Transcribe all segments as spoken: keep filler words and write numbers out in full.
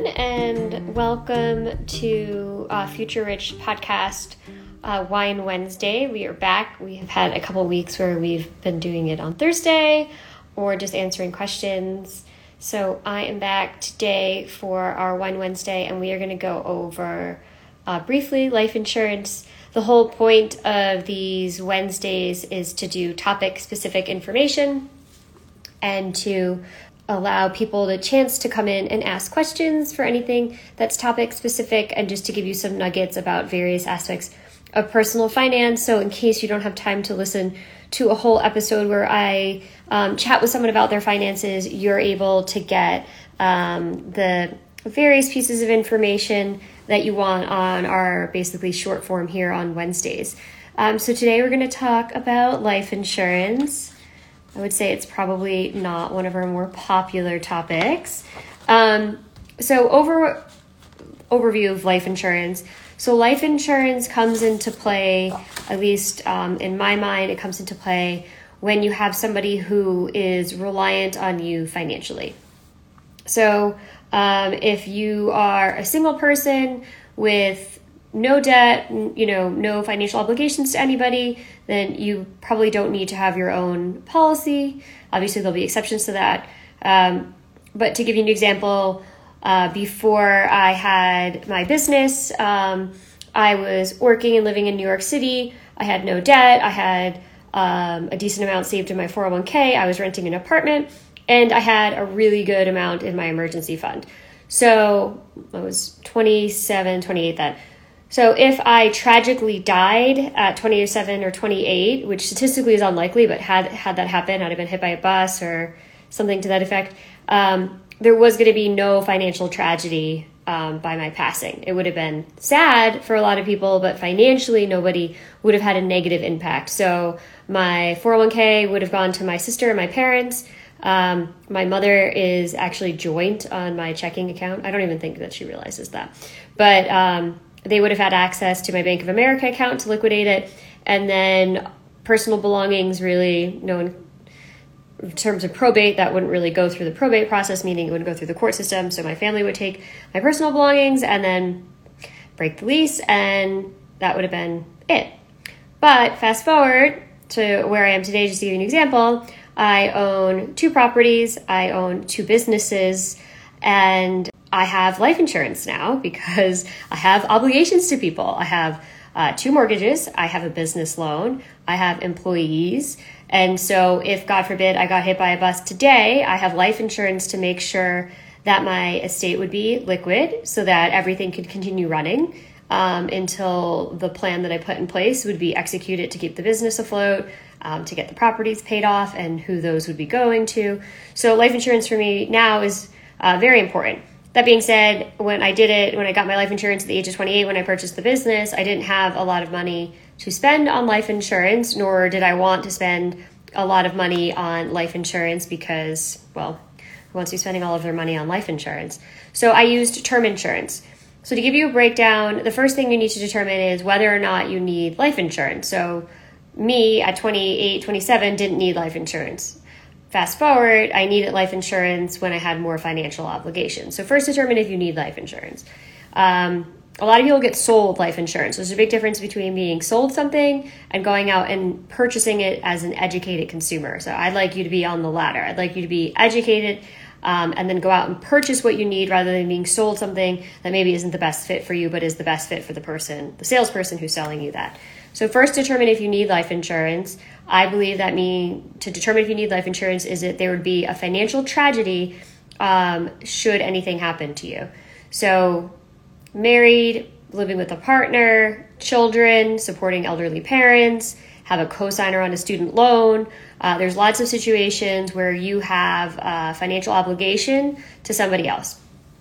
everyone, and welcome to uh, Future Rich podcast, uh, Wine Wednesday. We are back. We have had a couple weeks where we've been doing it on Thursday or just answering questions. So I am back today for our Wine Wednesday, and we are going to go over uh, briefly life insurance. The whole point of these Wednesdays is to do topic-specific information and to allow people the chance to come in and ask questions for anything that's topic specific, and just to give you some nuggets about various aspects of personal finance. So in case you don't have time to listen to a whole episode where I um, chat with someone about their finances, you're able to get um, the various pieces of information that you want on our basically short form here on Wednesdays. Um, so today we're going to talk about life insurance. I would say it's probably not one of our more popular topics. Um, so over overview of life insurance. So life insurance comes into play, at least um, in my mind, it comes into play when you have somebody who is reliant on you financially. So um, if you are a single person with no debt, you know, no financial obligations to anybody, then you probably don't need to have your own policy. Obviously, there'll be exceptions to that. Um, but to give you an example, uh, before I had my business, um, I was working and living in New York City. I had no debt. I had um, a decent amount saved in my four oh one k. I was renting an apartment, and I had a really good amount in my emergency fund. So I was twenty-seven, twenty-eight then. So if I tragically died at twenty-seven or twenty-eight, which statistically is unlikely, but had had that happen, I'd have been hit by a bus or something to that effect, um, there was going to be no financial tragedy um, by my passing. It would have been sad for a lot of people, but financially nobody would have had a negative impact. So my four oh one k would have gone to my sister and my parents. Um, my mother is actually joint on my checking account. I don't even think that she realizes that. But um, they would have had access to my Bank of America account to liquidate it. And then personal belongings, really, no one, in terms of probate, that wouldn't really go through the probate process, meaning it wouldn't go through the court system. So my family would take my personal belongings and then break the lease, and that would have been it. But fast forward to where I am today, just to give you an example, I own two properties, I own two businesses, and I have life insurance now because I have obligations to people. I have uh, two mortgages, I have a business loan, I have employees. And so if, God forbid, I got hit by a bus today, I have life insurance to make sure that my estate would be liquid so that everything could continue running um, until the plan that I put in place would be executed to keep the business afloat, um, to get the properties paid off, and who those would be going to. So life insurance for me now is uh, very important. That being said, when I did it, when I got my life insurance at the age of twenty-eight, when I purchased the business, I didn't have a lot of money to spend on life insurance, nor did I want to spend a lot of money on life insurance because, well, who wants to be spending all of their money on life insurance? So I used term insurance. So to give you a breakdown, the first thing you need to determine is whether or not you need life insurance. So me at twenty-eight, twenty-seven didn't need life insurance. Fast forward, I needed life insurance when I had more financial obligations. So first determine if you need life insurance. Um, a lot of people get sold life insurance. There's a big difference between being sold something and going out and purchasing it as an educated consumer. So I'd like you to be on the latter. I'd like you to be educated um, and then go out and purchase what you need rather than being sold something that maybe isn't the best fit for you, but is the best fit for the person, the salesperson who's selling you that. So first determine if you need life insurance. I believe that mean to determine if you need life insurance is that there would be a financial tragedy um, should anything happen to you. So married, living with a partner, children, supporting elderly parents, have a cosigner on a student loan. Uh, there's lots of situations where you have a financial obligation to somebody else.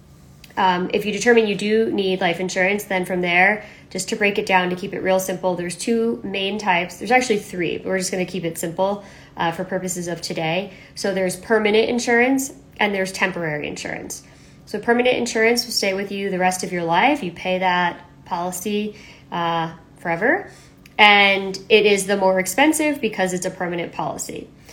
Um, if you determine you do need life insurance, then from there, just to break it down, to keep it real simple, there's two main types. There's actually three, but we're just going to keep it simple uh, for purposes of today. So there's permanent insurance and there's temporary insurance. So permanent insurance will stay with you the rest of your life. You pay that policy uh, forever. And it is the more expensive because it's a permanent policy.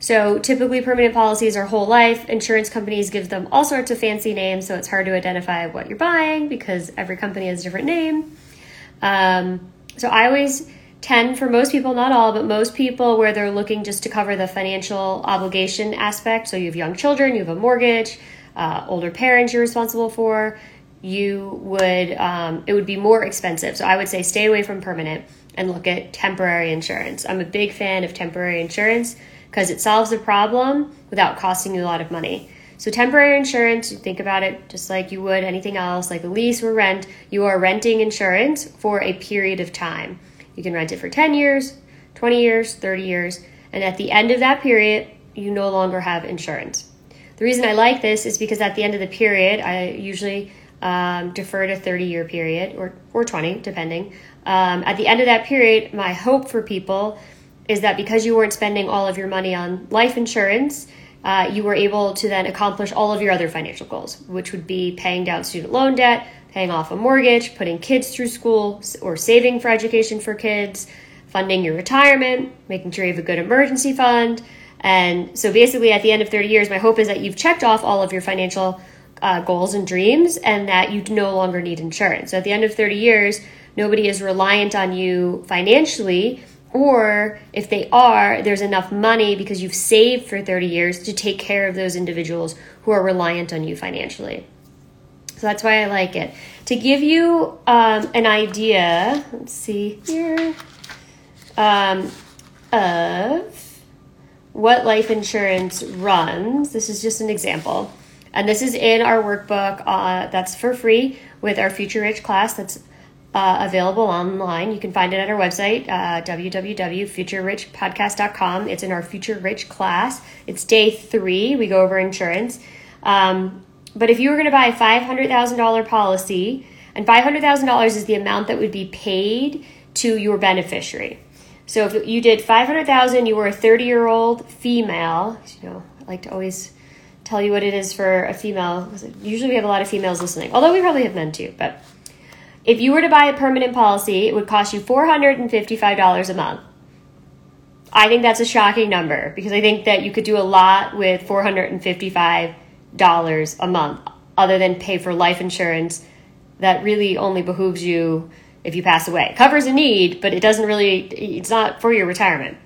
So typically permanent policies are whole life. Insurance companies give them all sorts of fancy names, so it's hard to identify what you're buying because every company has a different name. Um, so I always tend, for most people, not all, but most people, where they're looking just to cover the financial obligation aspect. So you have young children, you have a mortgage, uh, older parents you're responsible for, you would, um, it would be more expensive. So I would say stay away from permanent and look at temporary insurance. I'm a big fan of temporary insurance because it solves a problem without costing you a lot of money. So temporary insurance, you think about it just like you would anything else, like a lease or rent. You are renting insurance for a period of time. You can rent it for ten years, twenty years, thirty years, and at the end of that period, you no longer have insurance. The reason I like this is because at the end of the period, I usually um, defer to thirty-year period or, or twenty, depending. Um, at the end of that period, my hope for people is that because you weren't spending all of your money on life insurance, uh, you were able to then accomplish all of your other financial goals, which would be paying down student loan debt, paying off a mortgage, putting kids through school, or saving for education for kids, funding your retirement, making sure you have a good emergency fund. And so basically at the end of thirty years, my hope is that you've checked off all of your financial uh, goals and dreams and that you no longer need insurance. So at the end of thirty years, nobody is reliant on you financially, or if they are, there's enough money because you've saved for thirty years to take care of those individuals who are reliant on you financially. So that's why I like it. To give you um, an idea, let's see here, um, of what life insurance runs. This is just an example. And this is in our workbook uh, that's for free with our Future Rich class that's uh, available online. You can find it at our website, uh, w w w dot future rich podcast dot com. It's in our Future Rich class. It's day three. We go over insurance. Um, But if you were going to buy a five hundred thousand dollars policy, and five hundred thousand dollars is the amount that would be paid to your beneficiary. So if you did five hundred thousand dollars, you were a thirty-year-old female. You know, I like to always tell you what it is for a female. Usually we have a lot of females listening, although we probably have men too. But if you were to buy a permanent policy, it would cost you four hundred fifty-five dollars a month. I think that's a shocking number because I think that you could do a lot with four hundred fifty-five dollars a month other than pay for life insurance that really only behooves you if you pass away. It covers a need, but it doesn't really, it's not for your retirement.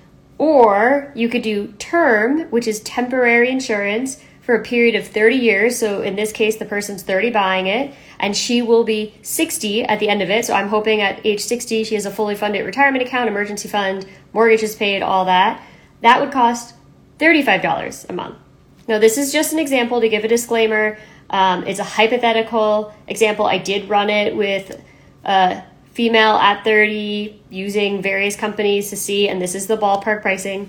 Or you could do term, which is temporary insurance for a period of thirty years. So in this case, the person's thirty buying it, and she will be sixty at the end of it. So I'm hoping at age sixty, she has a fully funded retirement account, emergency fund, mortgage is paid, all that. That would cost thirty-five dollars a month. Now, this is just an example to give a disclaimer. Um, it's a hypothetical example. I did run it with a female at thirty using various companies to see, and this is the ballpark pricing.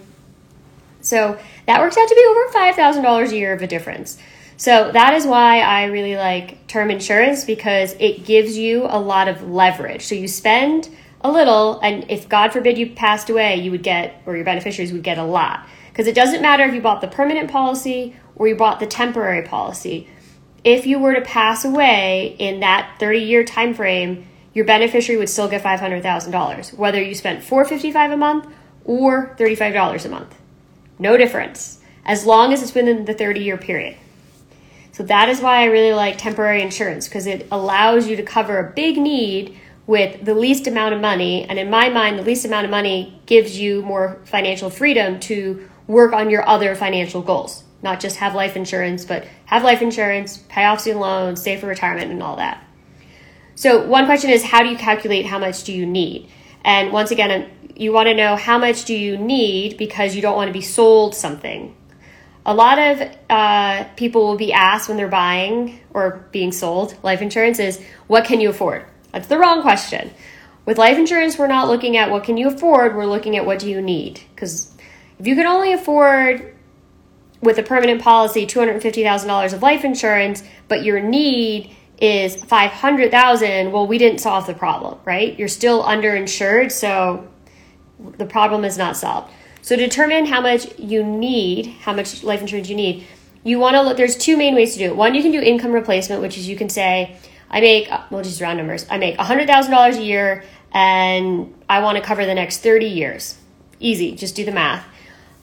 So that works out to be over five thousand dollars a year of a difference. So that is why I really like term insurance, because it gives you a lot of leverage. So you spend a little, and if God forbid you passed away, you would get, or your beneficiaries would get a lot. Because it doesn't matter if you bought the permanent policy or you bought the temporary policy. If you were to pass away in that thirty-year time frame, your beneficiary would still get five hundred thousand dollars, whether you spent four hundred fifty-five dollars a month or thirty-five dollars a month. No difference, as long as it's within the thirty-year period. So that is why I really like temporary insurance, because it allows you to cover a big need with the least amount of money. And in my mind, the least amount of money gives you more financial freedom to work on your other financial goals. Not just have life insurance, but have life insurance, pay off student loans, save for retirement, and all that. So one question is, how do you calculate how much do you need? And once again, you want to know how much do you need because you don't want to be sold something. A lot of uh, people will be asked when they're buying or being sold life insurance is, what can you afford? That's the wrong question. With life insurance, we're not looking at what can you afford, we're looking at what do you need. Because if you can only afford, with a permanent policy, two hundred fifty thousand dollars of life insurance, but your need is five hundred thousand dollars, well, we didn't solve the problem, right? You're still underinsured, so the problem is not solved. So to determine how much you need, how much life insurance you need, you want to look, there's two main ways to do it. One, you can do income replacement, which is you can say, I make, well, just round numbers, I make one hundred thousand dollars a year and I want to cover the next thirty years. Easy, just do the math.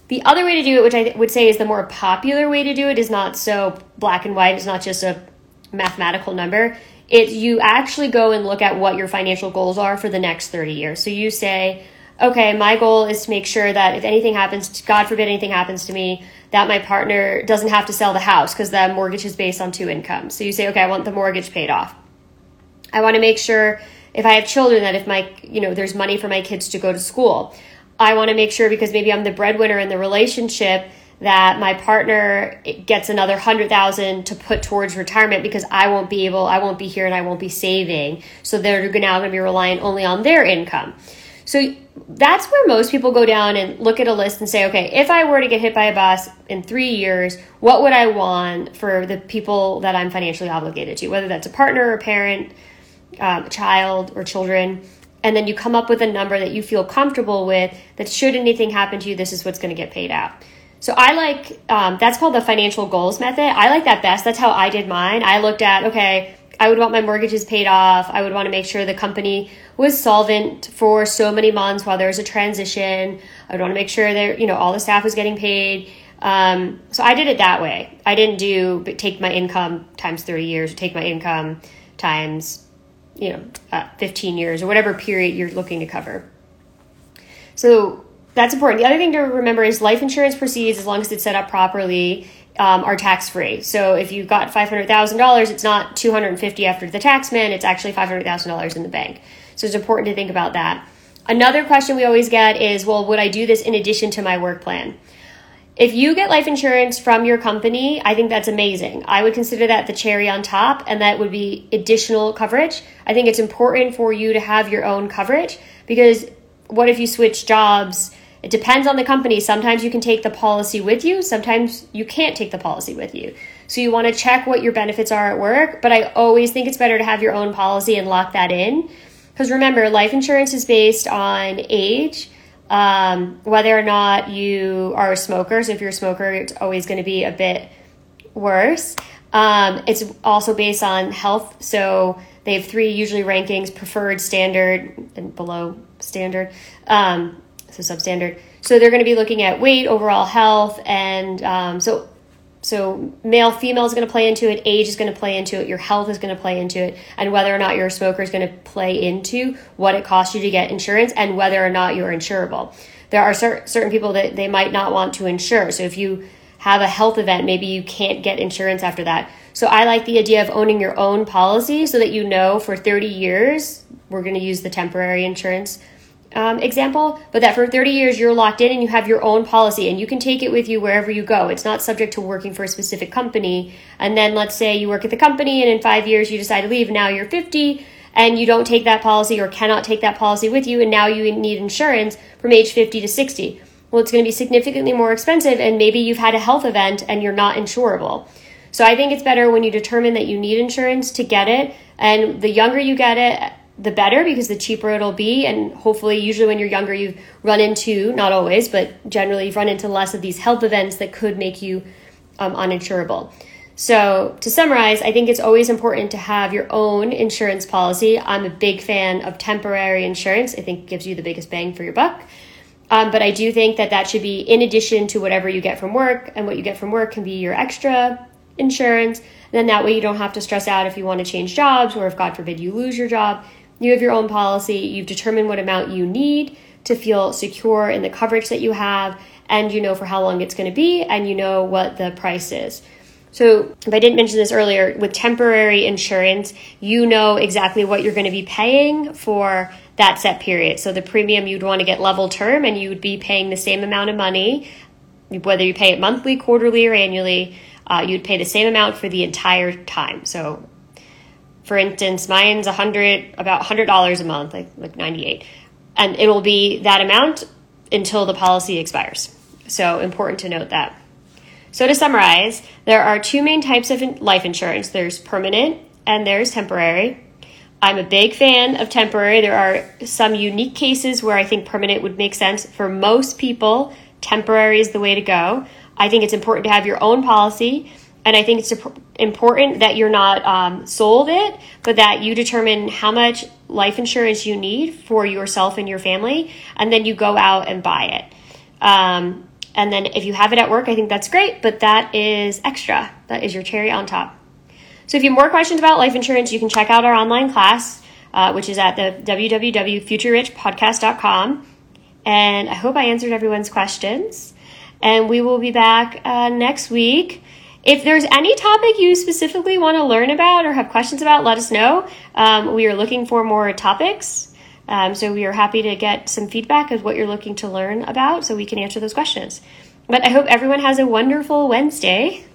The other way to do it, which I th- would say is the more popular way to do it, is not so black and white. It's not just a mathematical number. It's you actually go and look at what your financial goals are for the next thirty years. So you say, okay, my goal is to make sure that if anything happens, God forbid anything happens to me, that my partner doesn't have to sell the house because the mortgage is based on two incomes. So you say, okay, I want the mortgage paid off. I want to make sure if I have children that if my, you know, there's money for my kids to go to school. I want to make sure because maybe I'm the breadwinner in the relationship that my partner gets another hundred thousand to put towards retirement because I won't be able, I won't be here and I won't be saving. So they're now going to be reliant only on their income. So that's where most people go down and look at a list and say, okay, if I were to get hit by a bus in three years, what would I want for the people that I'm financially obligated to, whether that's a partner or a parent, um, a child or children. And then you come up with a number that you feel comfortable with that should anything happen to you, this is what's going to get paid out. So I like, um, that's called the financial goals method. I like that best. That's how I did mine. I looked at, okay, I would want my mortgages paid off. I would want to make sure the company was solvent for so many months while there was a transition. I would want to make sure that, you know, all the staff was getting paid. Um, so I did it that way. I didn't do take my income times thirty years, or take my income times, you know, uh, fifteen years or whatever period you're looking to cover. So that's important. The other thing to remember is life insurance proceeds, as long as it's set up properly, um, are tax-free. So if you got five hundred thousand dollars, it's not two hundred fifty thousand dollars after the tax man, it's actually five hundred thousand dollars in the bank. So it's important to think about that. Another question we always get is, well, would I do this in addition to my work plan? If you get life insurance from your company, I think that's amazing. I would consider that the cherry on top, and that would be additional coverage. I think it's important for you to have your own coverage, because what if you switch jobs? It depends on the company. Sometimes you can take the policy with you. Sometimes you can't take the policy with you. So you want to check what your benefits are at work, but I always think it's better to have your own policy and lock that in. Because remember, life insurance is based on age, um, whether or not you are a smoker. So if you're a smoker, it's always going to be a bit worse. Um, it's also based on health. So they have three usually rankings: preferred, standard, and below standard. Um, so substandard. So they're going to be looking at weight, overall health, and um, so so male, female is going to play into it, age is going to play into it, your health is going to play into it, and whether or not you're a smoker is going to play into what it costs you to get insurance and whether or not you're insurable. There are cer- certain people that they might not want to insure. So if you have a health event, maybe you can't get insurance after that. So I like the idea of owning your own policy so that you know for thirty years, we're going to use the temporary insurance um, example, but that for thirty years you're locked in and you have your own policy and you can take it with you wherever you go. It's not subject to working for a specific company. And then let's say you work at the company and in five years you decide to leave. Now you're fifty and you don't take that policy or cannot take that policy with you, and now you need insurance from age fifty to sixty. Well, it's going to be significantly more expensive, and maybe you've had a health event and you're not insurable. So I think it's better when you determine that you need insurance to get it, and the younger you get it, the better, because the cheaper it'll be. And hopefully, usually when you're younger, you've run into, not always, but generally you've run into less of these health events that could make you um, uninsurable. So to summarize, I think it's always important to have your own insurance policy. I'm a big fan of temporary insurance. I think it gives you the biggest bang for your buck. Um, but I do think that that should be in addition to whatever you get from work, and what you get from work can be your extra insurance. And then that way you don't have to stress out if you want to change jobs, or if God forbid you lose your job. You have your own policy. You've determined what amount you need to feel secure in the coverage that you have, and you know for how long it's going to be, and you know what the price is. So if I didn't mention this earlier, with temporary insurance, you know exactly what you're going to be paying for that set period. So the premium, you'd want to get level term, and you would be paying the same amount of money, whether you pay it monthly, quarterly, or annually. Uh, you'd pay the same amount for the entire time. So for instance, mine's a hundred, about one hundred dollars a month, like, like ninety-eight. And it will be that amount until the policy expires. So important to note that. So to summarize, there are two main types of life insurance. There's permanent and there's temporary. I'm a big fan of temporary. There are some unique cases where I think permanent would make sense. For most people, temporary is the way to go. I think it's important to have your own policy. And I think it's important that you're not um, sold it, but that you determine how much life insurance you need for yourself and your family, and then you go out and buy it. Um, And then if you have it at work, I think that's great, but that is extra. That is your cherry on top. So if you have more questions about life insurance, you can check out our online class, uh, which is at the w w w dot future rich podcast dot com. And I hope I answered everyone's questions. And we will be back uh, next week. If there's any topic you specifically want to learn about or have questions about, let us know. Um, we are looking for more topics. Um, so we are happy to get some feedback of what you're looking to learn about so we can answer those questions. But I hope everyone has a wonderful Wednesday.